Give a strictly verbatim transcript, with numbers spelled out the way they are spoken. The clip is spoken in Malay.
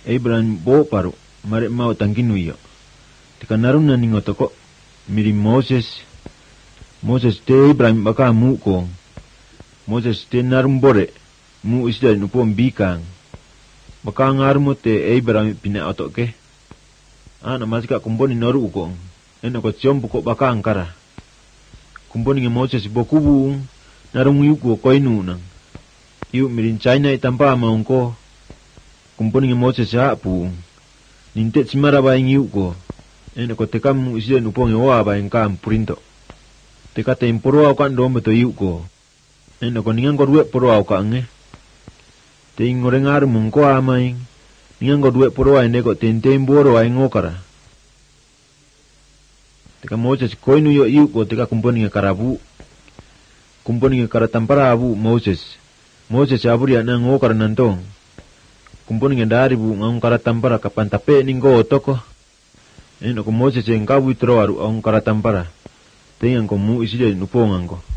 Abraham bo paru mare mau tangkinu yo tika naruna ningo toko miri Moses Moses te Ibrahim baka mu ko Moses te narum bore mu isda nupom bikang baka ngarmu te Ibrahim pina otoke ana masika kumboni noru ko eno ko tiombu ko baka angkara kumboni nge Moses bokubu narum yuko koinu nang yu mirin China itampa maungko kumponi nge Moses hapu nintet simara baing yuko eno ko tekam isda nupong wa baing kam purinto teka temporo au kan dombe to yuko eno ko ningang ko duwe poro au ka nge te ngorengar mungko amai ningang ko duwe poro ai neko tentem boro ai ngokara teka Moses koinu yo yuko teka kumponi nge karabu kumponi nge karatampara abu Moses Moses aburi ana ngokara nantong kumponi nge dari bu ngang karatampara kapantape ningo otoko eno ko Moses engkabu itro aru ang karatampara tengang ko mu isida nupongang ko